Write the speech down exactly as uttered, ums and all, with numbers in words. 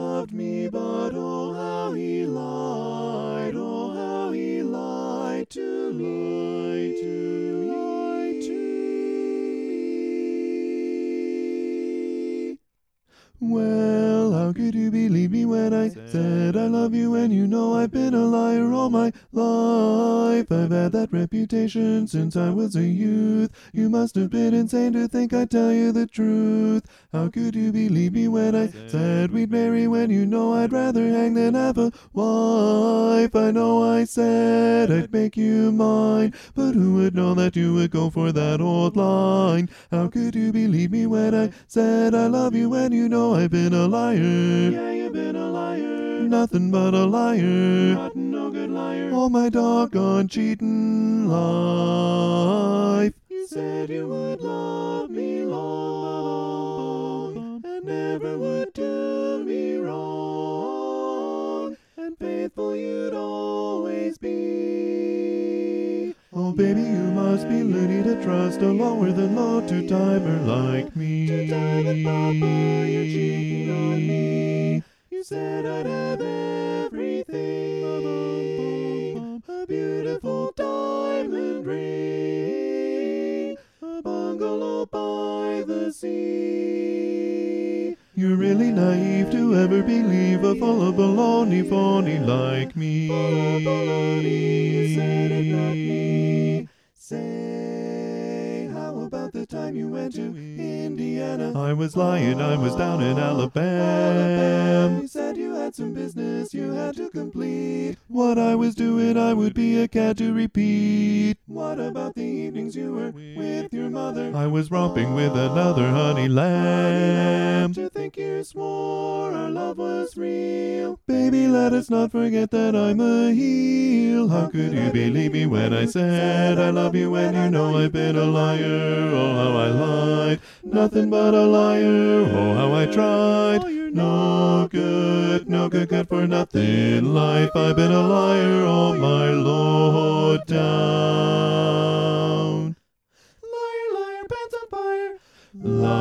loved me, but oh how he lied, oh how he lied to me, to lie to me. Well, how could you believe me when I said I love you when you know I've been a liar all my life? I've had that reputation since I was a youth. You must have been insane to think I'd tell you the truth. How could you believe me when I said we'd marry when you know I'd rather hang than have a wife? I know I said I'd make you mine, but who would know that you would go for that old line? How could you believe me when I said I love you when you know I've been a liar? Yeah, you've been a liar. Nothing but a liar. Rotten, no good liar. All my doggone cheating life. You said you would love me long and never would do me wrong, and faithful you'd always be. Oh baby, you must be loony to trust a lower than low two-timer like me. Two-timer papa, you're cheating on me. You said I'd have everything, a beautiful diamond ring, a bungalow by the sea. You're really naive to ever believe a full of baloney phony like me. Full of baloney, you said it, not me. Say, how about the time you went to Indiana? I was lying, I was down in Alabama. Alabama. You said you had some business you had to complete. What I was doing, I would be a cat to repeat. What about the evenings you were with your mother? I was romping with another honey lamb. To think you swore our love was real. Baby, let us not forget that I'm a heel. How could you believe me when I said I love you when you know I've been a liar? Oh, how I lied. Nothing but a liar. Oh, how I tried. No good, no good, good for nothing life. I've been a liar all my low down. Liar, liar, pants on fire. Liar.